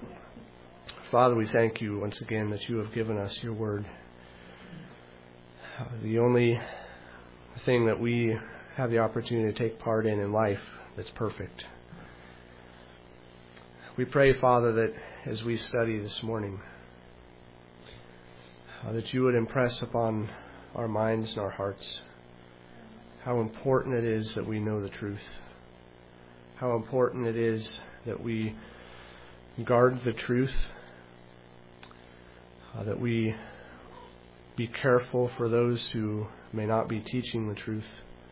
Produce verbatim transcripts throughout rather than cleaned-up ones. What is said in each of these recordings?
Father, we thank you once again that you have given us your word. The only thing that we have the opportunity to take part in in life that's perfect. We pray, Father, that as we study this morning, uh, that you would impress upon our minds and our hearts how important it is that we know the truth. How important it is that we guard the truth. Uh, that we be careful for those who may not be teaching the truth.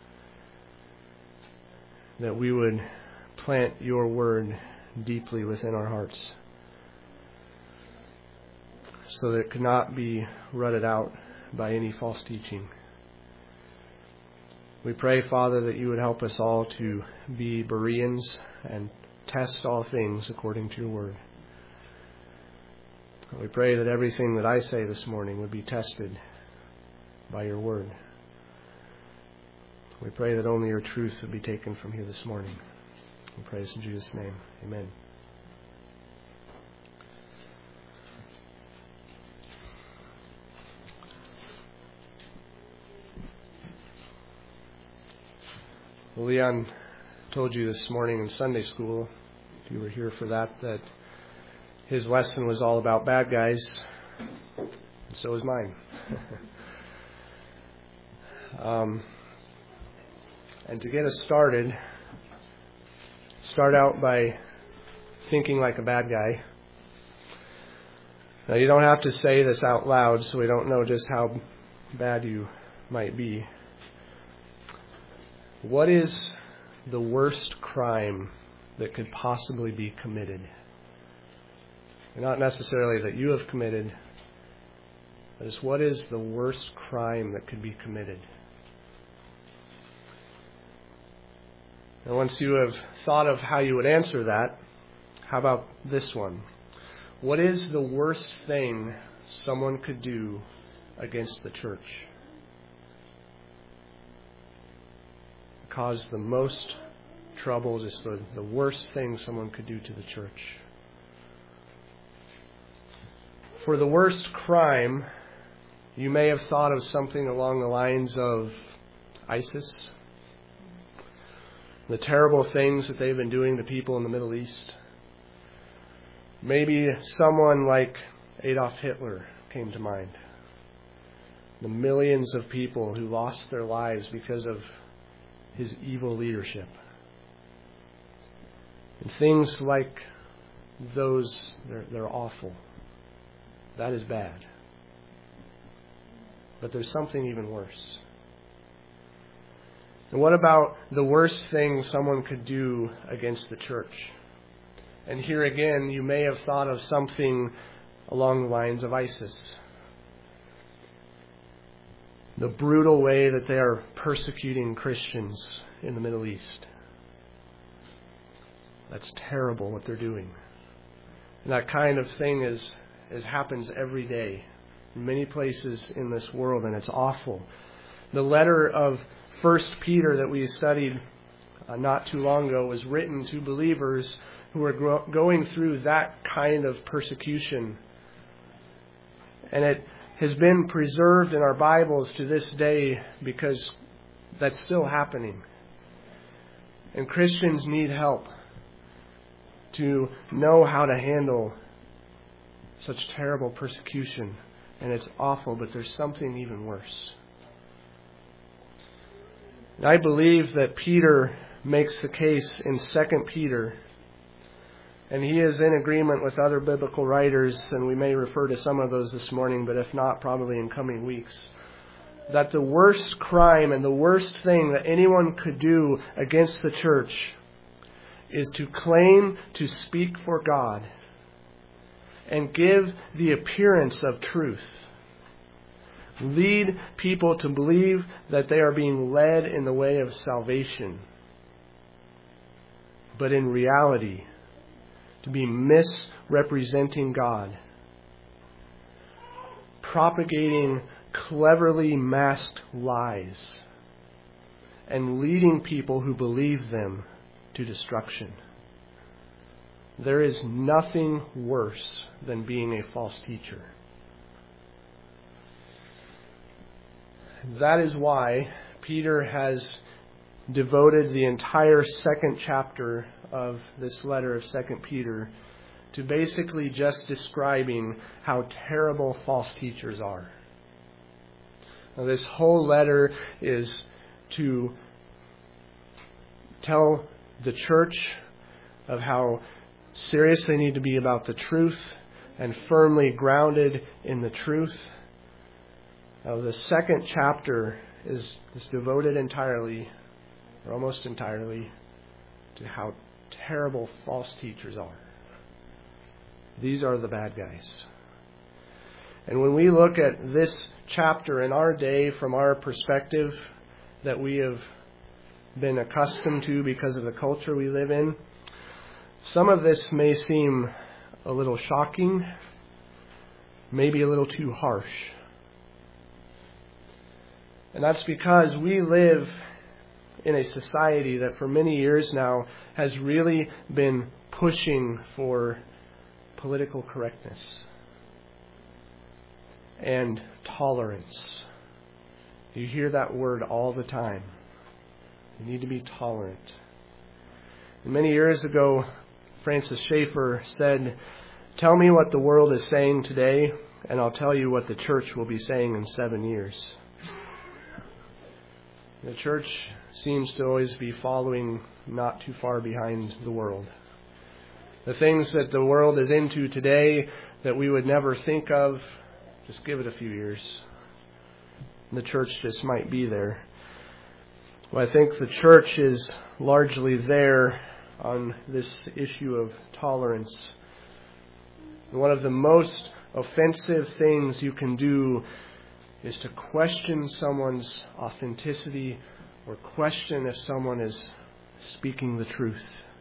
That we would plant your word deeply within our hearts so that it could not be rutted out by any false teaching. We pray, Father, that you would help us all to be Bereans and test all things according to your word. We pray that everything that I say this morning would be tested by your word. We pray that only your truth would be taken from here this morning. We pray this in Jesus' name. Amen. Well, Leon told you this morning in Sunday school, if you were here for that, that his lesson was all about bad guys, and so is mine. um, and to get us started, start out by thinking like a bad guy. Now, you don't have to say this out loud, so we don't know just how bad you might be. What is the worst crime that could possibly be committed? Not necessarily that you have committed, but it's what is the worst crime that could be committed? And once you have thought of how you would answer that, how about this one? What is the worst thing someone could do against the church? Cause the most trouble, just the, the worst thing someone could do to the church. For the worst crime, you may have thought of something along the lines of ISIS, the terrible things that they've been doing to people in the Middle East. Maybe someone like Adolf Hitler came to mind. The millions of people who lost their lives because of his evil leadership. And things like those, they're, they're awful. That is bad. But there's something even worse. And what about the worst thing someone could do against the church? And here again, you may have thought of something along the lines of ISIS. The brutal way that they are persecuting Christians in the Middle East. That's terrible what they're doing. And that kind of thing is, is happens every day in many places in this world, and it's awful. The letter of First Peter that we studied uh, not too long ago was written to believers who are gro- going through that kind of persecution. And it has been preserved in our Bibles to this day because that's still happening. And Christians need help to know how to handle such terrible persecution. And it's awful, but there's something even worse. And I believe that Peter makes the case in Second Peter, and he is in agreement with other biblical writers, and we may refer to some of those this morning, but if not, probably in coming weeks, that the worst crime and the worst thing that anyone could do against the church is to claim to speak for God and give the appearance of truth. Lead people to believe that they are being led in the way of salvation, but in reality, to be misrepresenting God, propagating cleverly masked lies, and leading people who believe them to destruction. There is nothing worse than being a false teacher. That is why Peter has devoted the entire second chapter of this letter of Second Peter to basically just describing how terrible false teachers are. Now, this whole letter is to tell the church of how serious they need to be about the truth and firmly grounded in the truth. Now, the second chapter is, is devoted entirely, or almost entirely, to how terrible false teachers are. These are the bad guys. And when we look at this chapter in our day from our perspective that we have been accustomed to because of the culture we live in, some of this may seem a little shocking, maybe a little too harsh. And that's because we live in a society that for many years now has really been pushing for political correctness and tolerance. You hear that word all the time. You need to be tolerant. And many years ago, Francis Schaeffer said, "Tell me what the world is saying today, and I'll tell you what the church will be saying in seven years." The church seems to always be following not too far behind the world. The things that the world is into today that we would never think of, just give it a few years. The church just might be there. Well, I think the church is largely there on this issue of tolerance. One of the most offensive things you can do is to question someone's authenticity or question if someone is speaking the truth.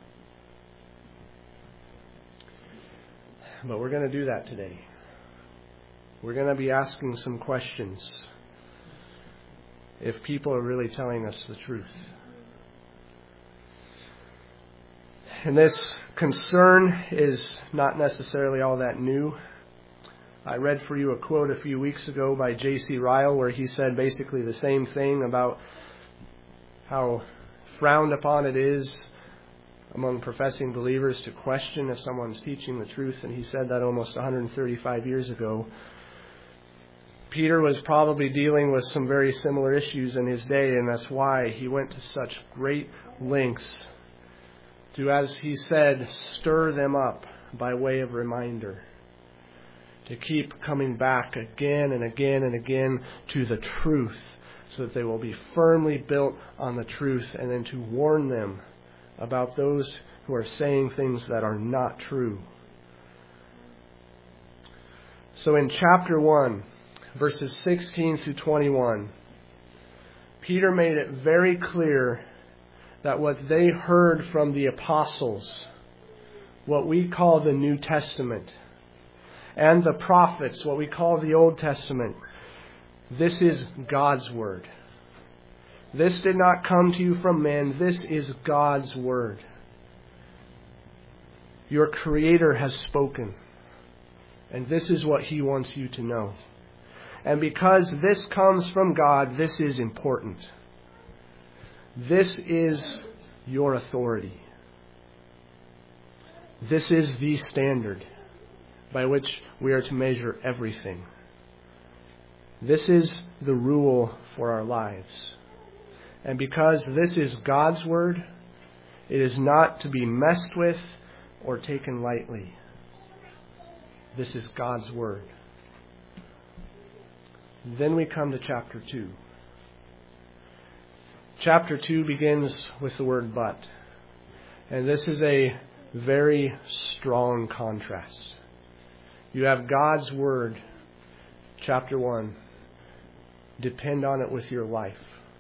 But we're going to do that today. We're going to be asking some questions if people are really telling us the truth. And this concern is not necessarily all that new. I read for you a quote a few weeks ago by J C Ryle where he said basically the same thing about how frowned upon it is among professing believers to question if someone's teaching the truth. And he said that almost one hundred thirty-five years ago. Peter was probably dealing with some very similar issues in his day, and that's why he went to such great lengths to, as he said, stir them up by way of reminder. To keep coming back again and again and again to the truth so that they will be firmly built on the truth, and then to warn them about those who are saying things that are not true. So in chapter one, verses sixteen through twenty-one, Peter made it very clear that what they heard from the apostles, what we call the New Testament, and the prophets, what we call the Old Testament, this is God's Word. This did not come to you from man. This is God's Word. Your Creator has spoken. And this is what He wants you to know. And because this comes from God, this is important. This is your authority. This is the standard by which we are to measure everything. This is the rule for our lives. And because this is God's Word, it is not to be messed with or taken lightly. This is God's Word. Then we come to chapter two. Chapter two begins with the word but. And this is a very strong contrast. You have God's Word, chapter one. Depend on it with your life.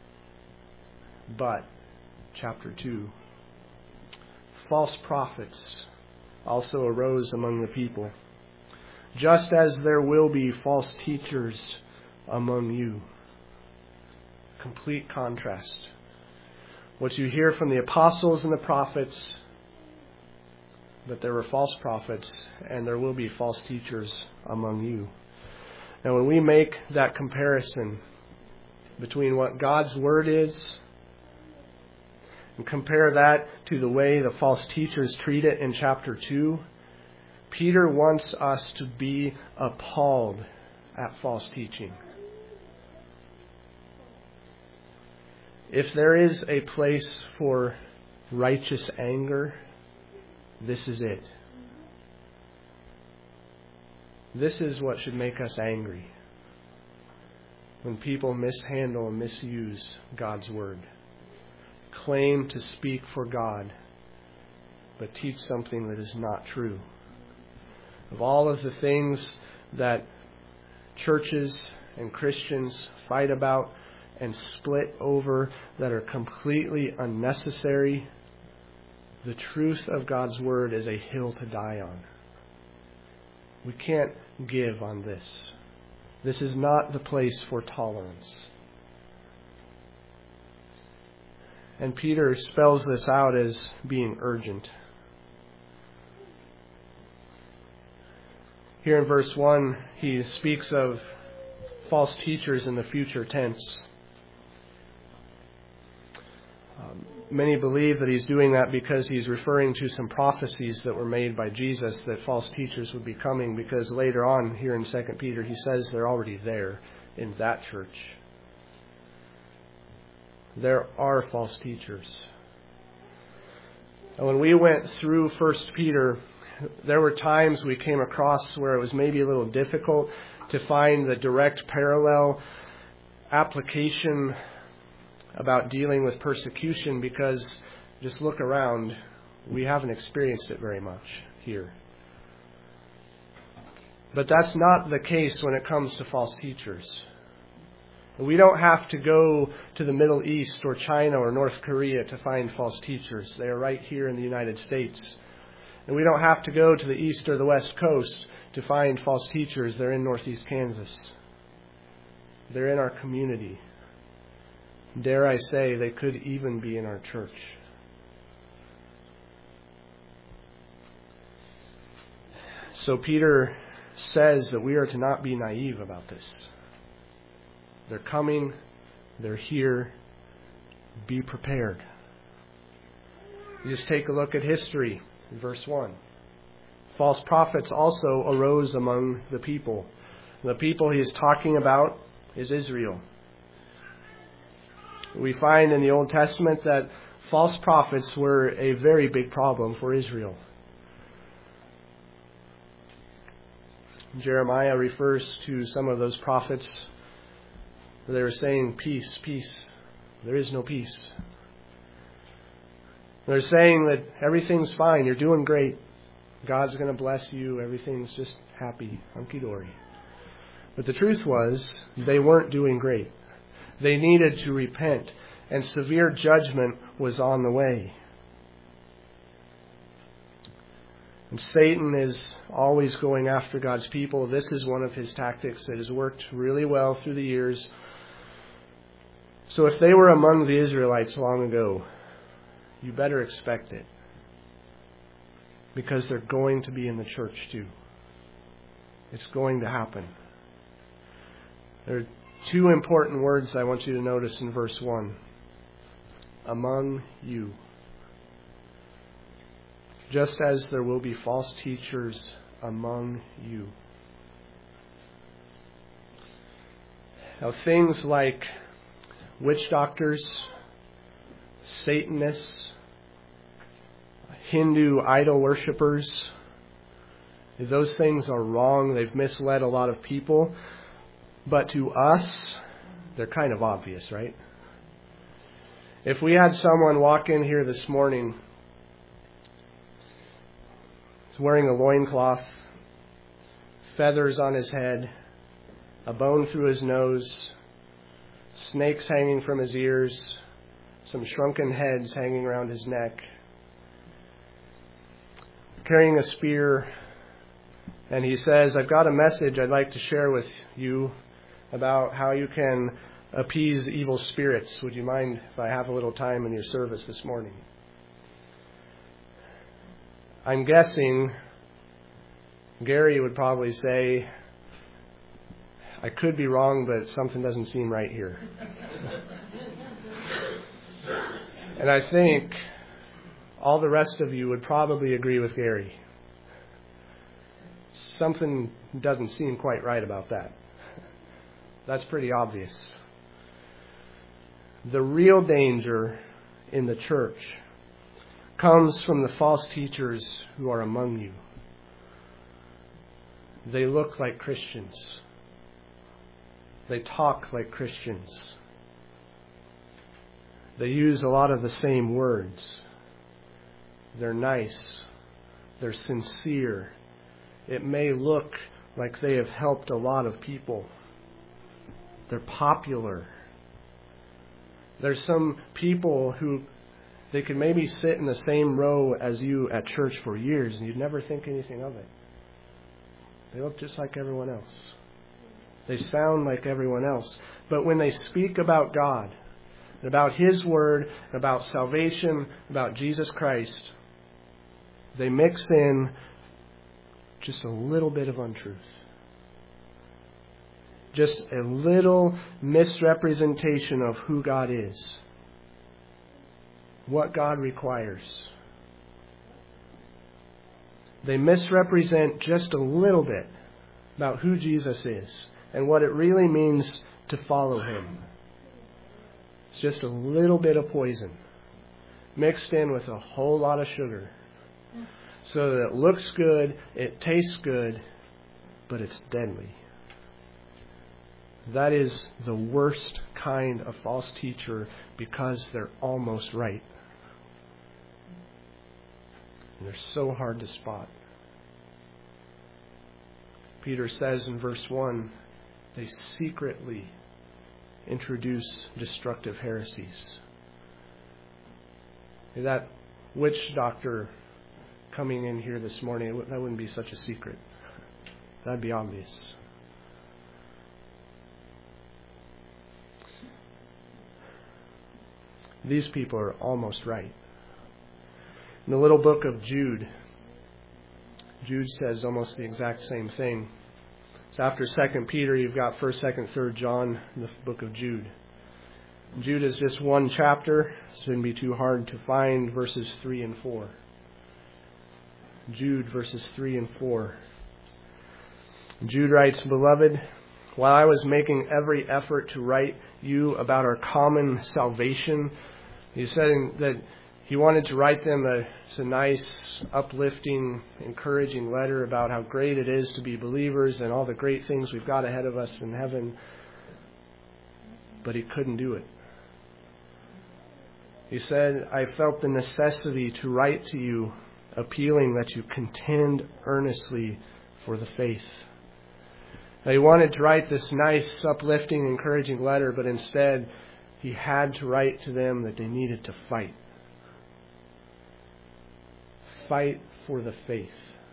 But, chapter two. False prophets also arose among the people, just as there will be false teachers among you. Complete contrast. What you hear from the apostles and the prophets but there were false prophets, and there will be false teachers among you. Now, when we make that comparison between what God's Word is and compare that to the way the false teachers treat it in chapter two, Peter wants us to be appalled at false teaching. If there is a place for righteous anger, this is it. This is what should make us angry. When people mishandle and misuse God's Word, claim to speak for God, but teach something that is not true. Of all of the things that churches and Christians fight about and split over that are completely unnecessary, the truth of God's Word is a hill to die on. We can't give on this. This is not the place for tolerance. And Peter spells this out as being urgent. Here in verse one, he speaks of false teachers in the future tense. Um, many believe that he's doing that because he's referring to some prophecies that were made by Jesus that false teachers would be coming, because later on here in Second Peter he says they're already there in that church. There are false teachers. And when we went through First Peter, there were times we came across where it was maybe a little difficult to find the direct parallel application about dealing with persecution, because just look around, we haven't experienced it very much here. But that's not the case when it comes to false teachers. We don't have to go to the Middle East or China or North Korea to find false teachers. They are right here in the United States. And we don't have to go to the East or the West Coast to find false teachers. They're in Northeast Kansas. They're in our community. Dare I say, they could even be in our church. So Peter says that we are to not be naive about this. They're coming. They're here. Be prepared. You just take a look at history. Verse one. False prophets also arose among the people. The people he is talking about is Israel. We find in the Old Testament that false prophets were a very big problem for Israel. Jeremiah refers to some of those prophets. They were saying, peace, peace. There is no peace. They're saying that everything's fine. You're doing great. God's going to bless you. Everything's just happy. Hunky-dory. But the truth was, they weren't doing great. They needed to repent, and severe judgment was on the way. And Satan is always going after God's people. This is one of his tactics that has worked really well through the years. So if they were among the Israelites long ago, you better expect it. Because they're going to be in the church too. It's going to happen. There are two important words I want you to notice in verse one. Among you. Just as there will be false teachers among you. Now, things like witch doctors, Satanists, Hindu idol worshippers, those things are wrong. They've misled a lot of people. But to us, they're kind of obvious, right? If we had someone walk in here this morning, he's wearing a loincloth, feathers on his head, a bone through his nose, snakes hanging from his ears, some shrunken heads hanging around his neck, carrying a spear, and he says, I've got a message I'd like to share with you about how you can appease evil spirits. Would you mind if I have a little time in your service this morning? I'm guessing Gary would probably say, I could be wrong, but something doesn't seem right here. And I think all the rest of you would probably agree with Gary. Something doesn't seem quite right about that. That's pretty obvious. The real danger in the church comes from the false teachers who are among you. They look like Christians. They talk like Christians. They use a lot of the same words. They're nice. They're sincere. It may look like they have helped a lot of people. They're popular. There's some people who they could maybe sit in the same row as you at church for years and you'd never think anything of it. They look just like everyone else. They sound like everyone else. But when they speak about God, about His Word, about salvation, about Jesus Christ, they mix in just a little bit of untruth. Just a little misrepresentation of who God is. What God requires. They misrepresent just a little bit about who Jesus is and what it really means to follow Him. It's just a little bit of poison mixed in with a whole lot of sugar so that it looks good, it tastes good, but it's deadly. That is the worst kind of false teacher because they're almost right. And they're so hard to spot. Peter says in verse one, they secretly introduce destructive heresies. That witch doctor coming in here this morning, that wouldn't be such a secret. That'd be obvious. These people are almost right. In the little book of Jude, Jude says almost the exact same thing. So after Second Peter, you've got First, Second, Third John in the book of Jude. Jude is just one chapter. It shouldn't be too hard to find verses three and four. Jude verses three and four. Jude writes, Beloved, while I was making every effort to write you about our common salvation, he said that he wanted to write them a, it's a nice, uplifting, encouraging letter about how great it is to be believers and all the great things we've got ahead of us in heaven. But he couldn't do it. He said, I felt the necessity to write to you, appealing that you contend earnestly for the faith. Now, he wanted to write this nice, uplifting, encouraging letter, but instead he had to write to them that they needed to fight. Fight for the faith.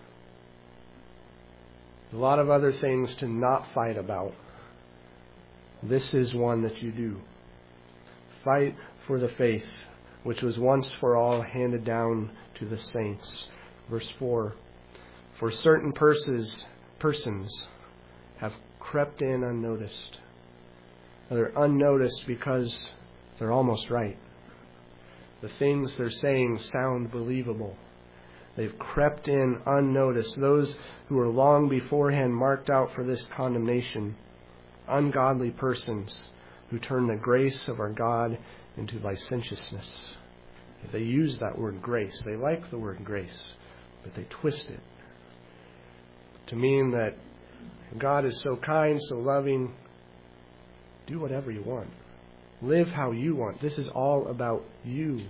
A lot of other things to not fight about. This is one that you do. Fight for the faith, which was once for all handed down to the saints. Verse four. For certain persons, persons have crept in unnoticed. Now, they're unnoticed because they're almost right. The things they're saying sound believable. They've crept in unnoticed. Those who were long beforehand marked out for this condemnation. Ungodly persons who turn the grace of our God into licentiousness. They use that word grace. They like the word grace, but they twist it to mean that God is so kind, so loving. Do whatever you want. Live how you want. This is all about you.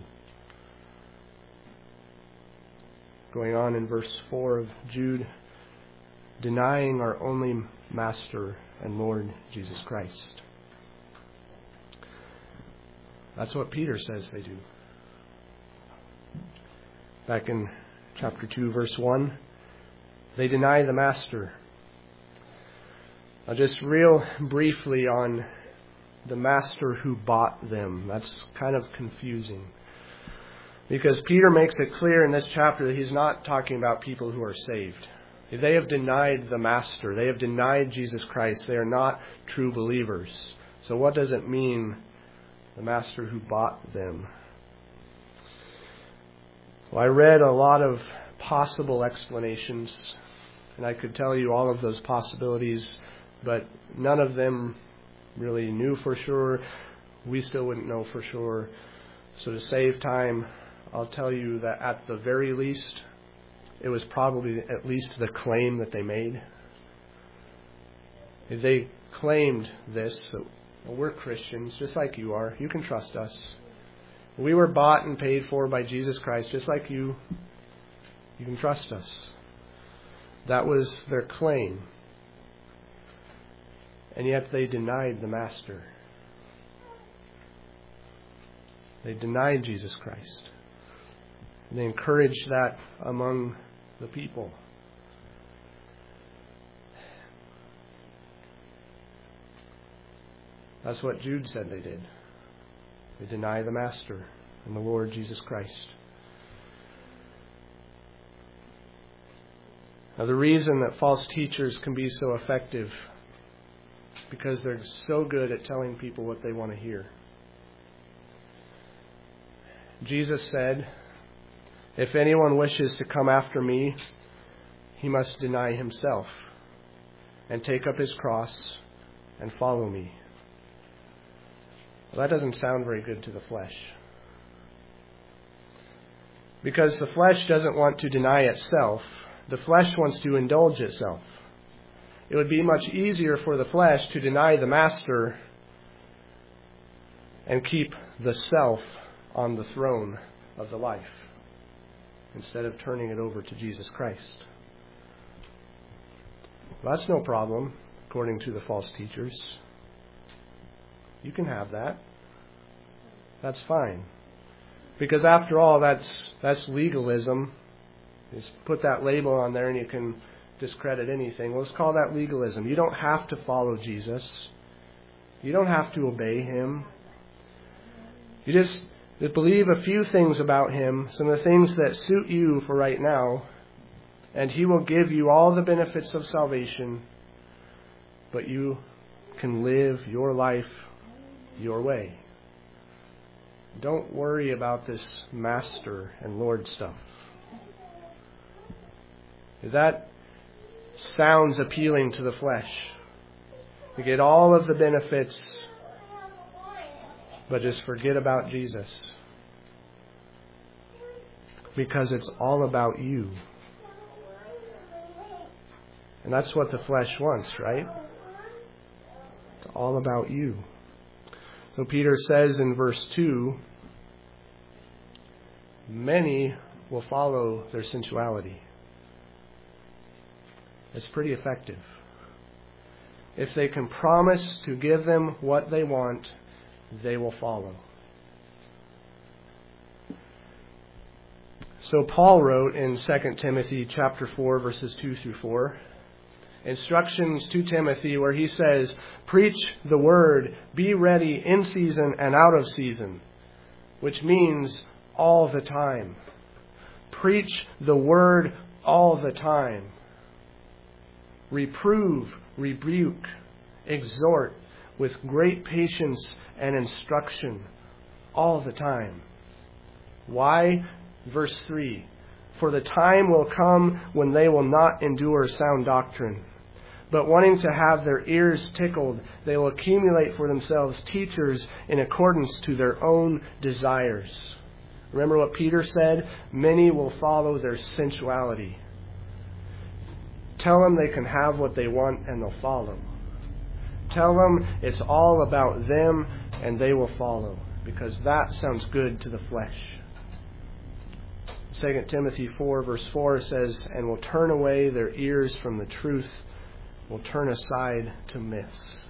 Going on in verse four of Jude, denying our only Master and Lord Jesus Christ. That's what Peter says they do. Back in chapter two, verse one, they deny the Master. Now, just real briefly on the Master who bought them. That's kind of confusing. Because Peter makes it clear in this chapter that he's not talking about people who are saved. They have denied the Master. They have denied Jesus Christ. They are not true believers. So what does it mean, the Master who bought them? Well, I read a lot of possible explanations, and I could tell you all of those possibilities, but none of them really knew for sure. We still wouldn't know for sure. So to save time, I'll tell you that at the very least, it was probably at least the claim that they made. If they claimed this, so, well, we're Christians, just like you are. You can trust us. We were bought and paid for by Jesus Christ, just like you. You can trust us. That was their claim. And yet they denied the Master. They denied Jesus Christ. And they encouraged that among the people. That's what Jude said they did. They deny the Master and the Lord Jesus Christ. Now, the reason that false teachers can be so effective is because they're so good at telling people what they want to hear. Jesus said, "If anyone wishes to come after me, he must deny himself and take up his cross and follow me." Well, that doesn't sound very good to the flesh. Because the flesh doesn't want to deny itself. The flesh wants to indulge itself. It would be much easier for the flesh to deny the Master and keep the self on the throne of the life instead of turning it over to Jesus Christ. Well, that's no problem, according to the false teachers. You can have that. That's fine. Because after all, that's that's legalism. Just put that label on there and you can discredit anything. Let's call that legalism. You don't have to follow Jesus. You don't have to obey Him. You just believe a few things about Him, some of the things that suit you for right now, and He will give you all the benefits of salvation, but you can live your life your way. Don't worry about this Master and Lord stuff. That sounds appealing to the flesh. You get all of the benefits, but just forget about Jesus. Because it's all about you. And that's what the flesh wants, right? It's all about you. So Peter says in verse two, many will follow their sensuality. It's pretty effective. If they can promise to give them what they want, they will follow. So Paul wrote in Second Timothy chapter four, verses two through four, instructions to Timothy where he says, preach the word, be ready in season and out of season, which means all the time. Preach the word all the time. Reprove, rebuke, exhort with great patience and instruction all the time. Why? Verse three. For the time will come when they will not endure sound doctrine, but wanting to have their ears tickled, they will accumulate for themselves teachers in accordance to their own desires. Remember what Peter said? Many will follow their sensuality. Tell them they can have what they want and they'll follow. Tell them it's all about them and they will follow, because that sounds good to the flesh. Second Timothy four verse four says, and will turn away their ears from the truth, will turn aside to myths.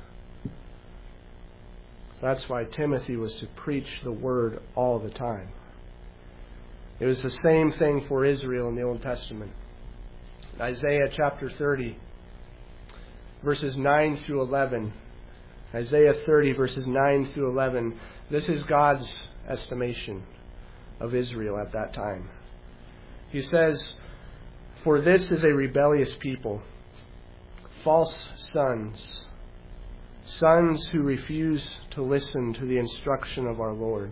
So that's why Timothy was to preach the word all the time. It was the same thing for Israel in the Old Testament. Isaiah chapter thirty, verses nine through eleven. Isaiah thirty, verses nine through eleven. This is God's estimation of Israel at that time. He says, "For this is a rebellious people, false sons, sons who refuse to listen to the instruction of our Lord,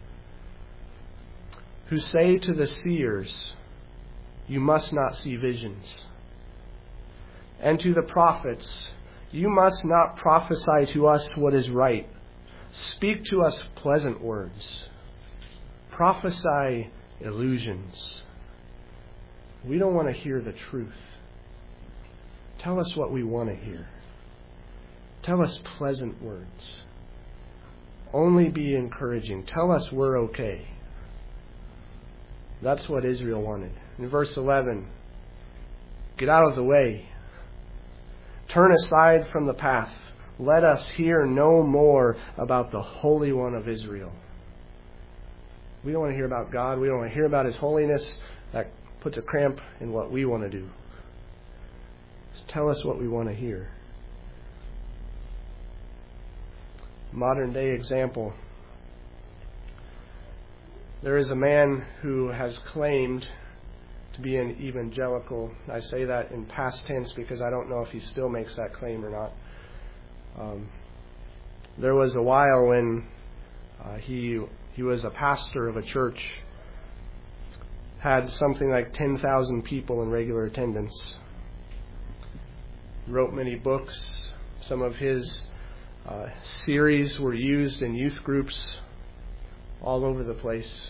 who say to the seers, 'You must not see visions,' and to the prophets, 'You must not prophesy to us what is right. Speak to us pleasant words. Prophesy illusions.'" We don't want to hear the truth. Tell us what we want to hear. Tell us pleasant words. Only be encouraging. Tell us we're okay. That's what Israel wanted. In verse eleven, "Get out of the way. Turn aside from the path. Let us hear no more about the Holy One of Israel." We don't want to hear about God. We don't want to hear about His holiness. That puts a cramp in what we want to do. Just tell us what we want to hear. Modern day example. There is a man who has claimed to be an evangelical. I say that in past tense because I don't know if he still makes that claim or not. Um, there was a while when uh, he he was a pastor of a church, had something like ten thousand people in regular attendance, wrote many books. Some of his uh, series were used in youth groups all over the place.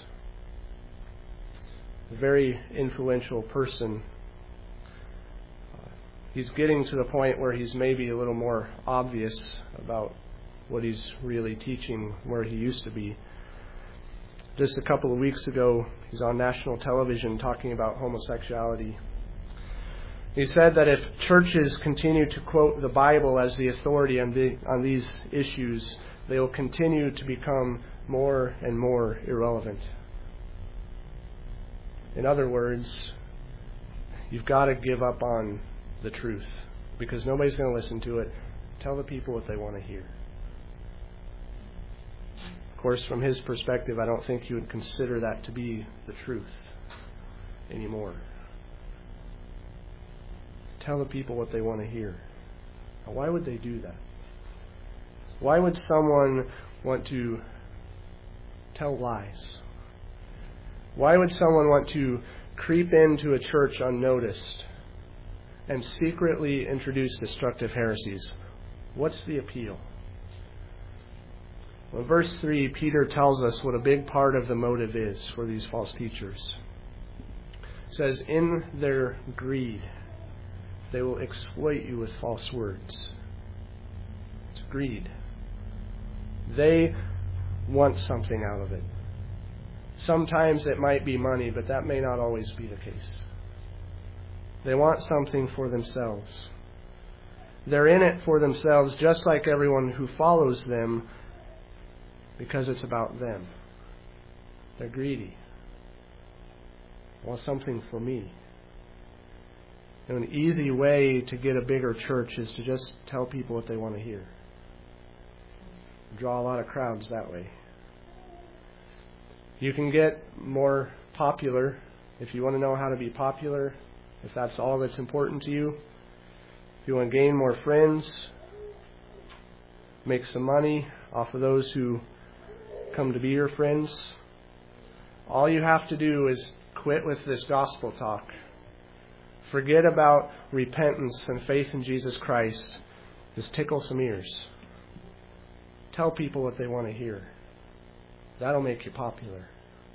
A very influential person. Uh, he's getting to the point where he's maybe a little more obvious about what he's really teaching, where he used to be. Just a couple of weeks ago, he's on national television talking about homosexuality. He said that if churches continue to quote the Bible as the authority on, the, on these issues, they will continue to become more and more irrelevant. In other words, you've got to give up on the truth because nobody's going to listen to it. Tell the people what they want to hear. Of course, from his perspective, I don't think he would consider that to be the truth anymore. Tell the people what they want to hear. Now, why would they do that? Why would someone want to tell lies? Why would someone want to creep into a church unnoticed and secretly introduce destructive heresies? What's the appeal? Well, in verse three, Peter tells us what a big part of the motive is for these false teachers. It says, "In their greed, they will exploit you with false words." It's greed. They want something out of it. Sometimes it might be money, but that may not always be the case. They want something for themselves. They're in it for themselves, just like everyone who follows them, because it's about them. They're greedy. They want something for me. And an easy way to get a bigger church is to just tell people what they want to hear. Draw a lot of crowds that way. You can get more popular if you want to know how to be popular, if that's all that's important to you. If you want to gain more friends, make some money off of those who come to be your friends, all you have to do is quit with this gospel talk. Forget about repentance and faith in Jesus Christ. Just tickle some ears. Tell people what they want to hear. That'll make you popular.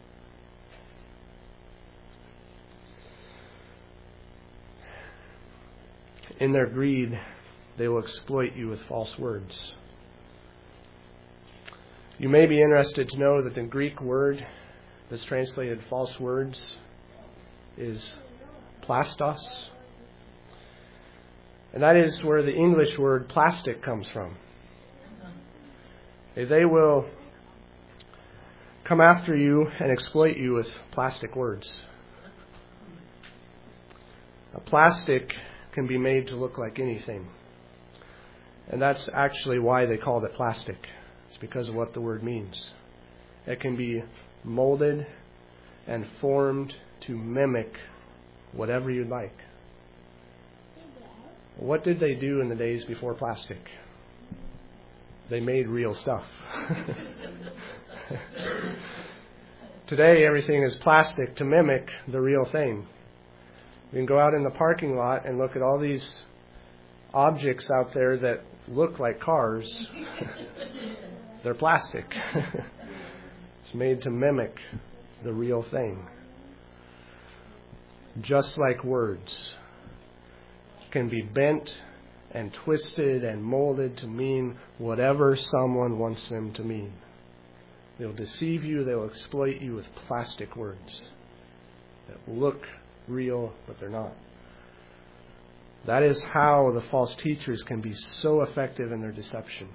In their greed, they will exploit you with false words. You may be interested to know that the Greek word that's translated false words is plastos. And that is where the English word plastic comes from. They will come after you and exploit you with plastic words. Now, plastic can be made to look like anything. And that's actually why they called it plastic. It's because of what the word means. It can be molded and formed to mimic whatever you'd like. What did they do in the days before plastic? They made real stuff. Today, everything is plastic to mimic the real thing. You can go out in the parking lot and look at all these objects out there that look like cars. They're plastic. It's made to mimic the real thing. Just like words can be bent and twisted and molded to mean whatever someone wants them to mean. They'll deceive you, they'll exploit you with plastic words that look real, but they're not. That is how the false teachers can be so effective in their deception.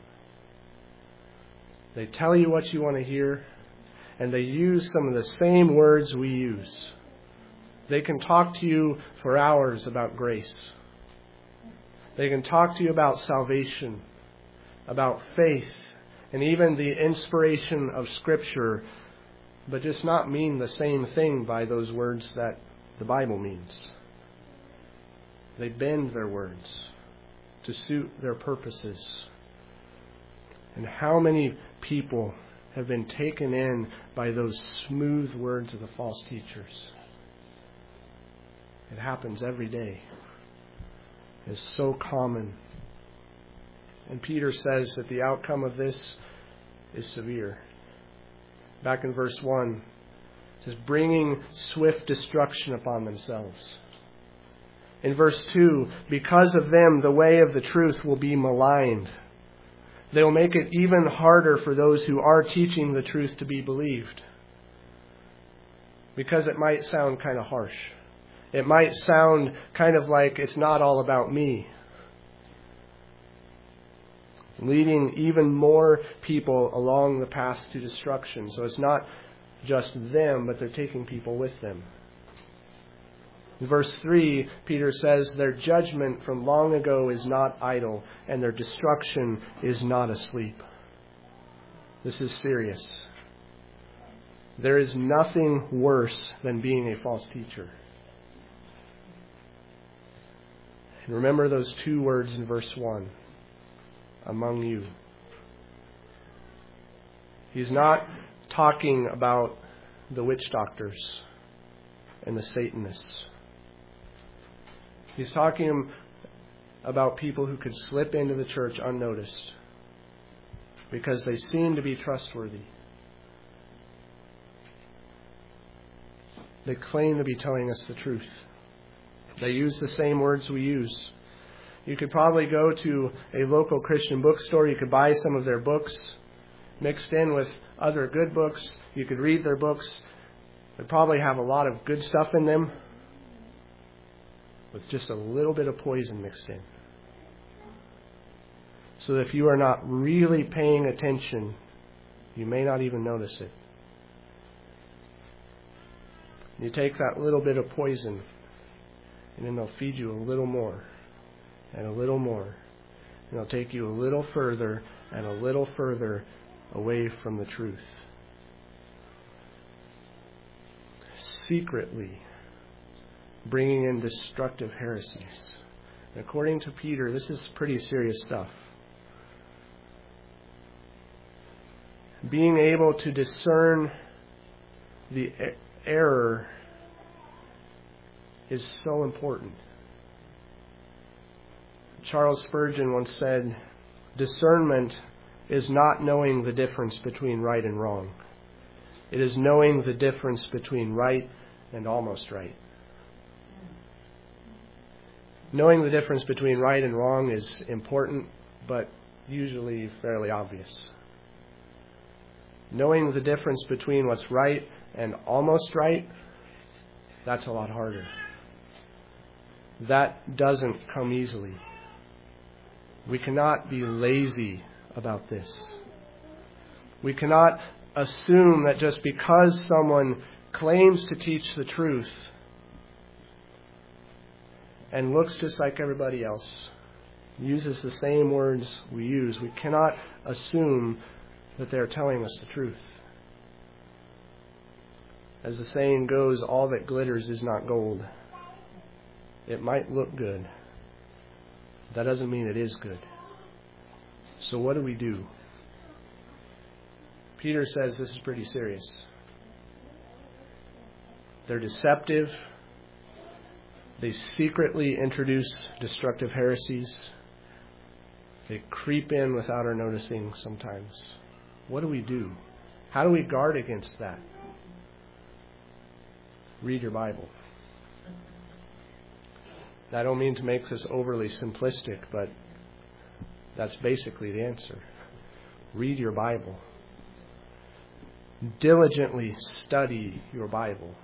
They tell you what you want to hear, and they use some of the same words we use. They can talk to you for hours about grace. They can talk to you about salvation, about faith, and even the inspiration of Scripture, but just not mean the same thing by those words that the Bible means. They bend their words to suit their purposes. And how many people have been taken in by those smooth words of the false teachers? It happens every day. It's so common. And Peter says that the outcome of this is severe. Back in verse one, it says, bringing swift destruction upon themselves. In verse two, because of them, the way of the truth will be maligned. They will make it even harder for those who are teaching the truth to be believed. Because it might sound kind of harsh. It might sound kind of like it's not all about me. Leading even more people along the path to destruction. So it's not just them, but they're taking people with them. In verse three, Peter says, their judgment from long ago is not idle, and their destruction is not asleep. This is serious. There is nothing worse than being a false teacher. And remember those two words in verse one. Among you. He's not talking about the witch doctors and the Satanists. He's talking about people who could slip into the church unnoticed because they seem to be trustworthy. They claim to be telling us the truth. They use the same words we use. You could probably go to a local Christian bookstore. You could buy some of their books mixed in with other good books. You could read their books. They probably have a lot of good stuff in them with just a little bit of poison mixed in. So if you are not really paying attention, you may not even notice it. You take that little bit of poison, and then they'll feed you a little more. And a little more. And it'll take you a little further and a little further away from the truth. Secretly bringing in destructive heresies. And according to Peter, this is pretty serious stuff. Being able to discern the error is so important. Charles Spurgeon once said, discernment is not knowing the difference between right and wrong. It is knowing the difference between right and almost right. Knowing the difference between right and wrong is important, but usually fairly obvious. Knowing the difference between what's right and almost right, that's a lot harder. That doesn't come easily. We cannot be lazy about this. We cannot assume that just because someone claims to teach the truth and looks just like everybody else, uses the same words we use, we cannot assume that they're telling us the truth. As the saying goes, all that glitters is not gold. It might look good. That doesn't mean it is good. So what do we do? Peter says this is pretty serious. They're deceptive. They secretly introduce destructive heresies. They creep in without our noticing sometimes. What do we do? How do we guard against that? Read your Bible. I don't mean to make this overly simplistic, but that's basically the answer. Read your Bible. Diligently study your Bible.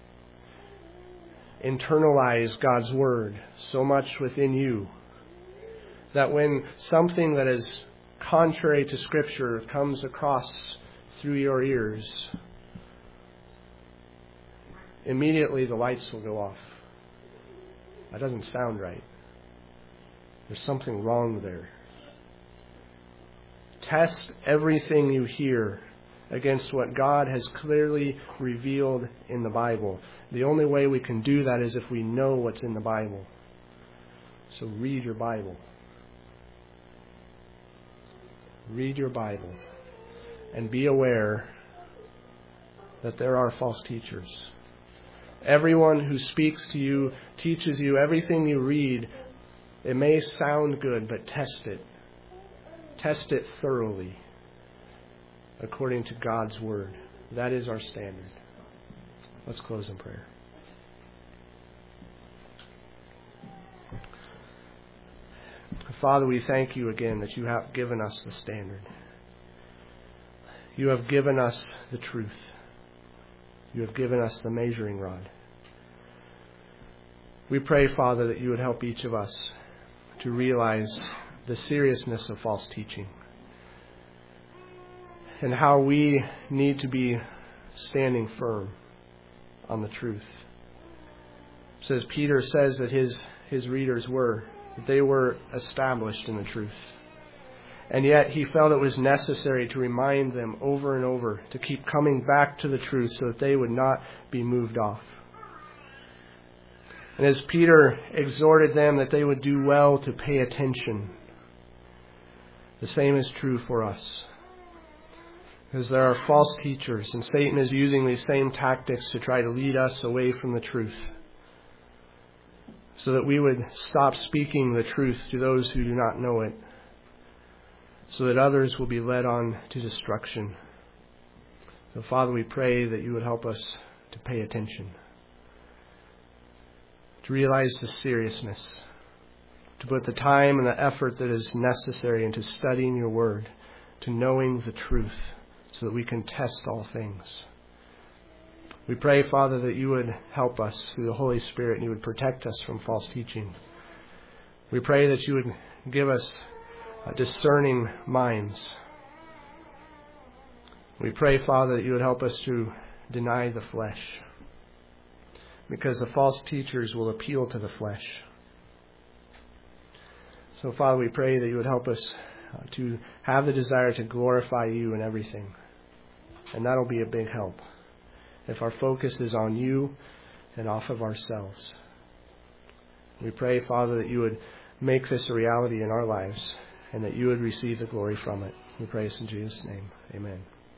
Internalize God's Word so much within you that when something that is contrary to Scripture comes across through your ears, immediately the lights will go off. That doesn't sound right. There's something wrong there. Test everything you hear against what God has clearly revealed in the Bible. The only way we can do that is if we know what's in the Bible. So read your Bible. Read your Bible. And be aware that there are false teachers. Everyone who speaks to you, teaches you, everything you read, it may sound good, but test it. Test it thoroughly according to God's Word. That is our standard. Let's close in prayer. Father, we thank you again that you have given us the standard. You have given us the truth. You have given us the measuring rod. We pray, Father, that you would help each of us to realize the seriousness of false teaching and how we need to be standing firm on the truth. It says Peter says that his, his readers were, that they were established in the truth. And yet he felt it was necessary to remind them over and over to keep coming back to the truth so that they would not be moved off. And as Peter exhorted them that they would do well to pay attention, the same is true for us. Because there are false teachers, and Satan is using these same tactics to try to lead us away from the truth, so that we would stop speaking the truth to those who do not know it, so that others will be led on to destruction. So, Father, we pray that you would help us to pay attention, to realize the seriousness, to put the time and the effort that is necessary into studying your Word, to knowing the truth, so that we can test all things. We pray, Father, that you would help us through the Holy Spirit and you would protect us from false teaching. We pray that you would give us discerning minds. We pray, Father, that you would help us to deny the flesh, because the false teachers will appeal to the flesh. So, Father, we pray that you would help us to have the desire to glorify you in everything. And that'll be a big help if our focus is on you and off of ourselves. We pray, Father, that you would make this a reality in our lives and that you would receive the glory from it. We pray this in Jesus' name. Amen.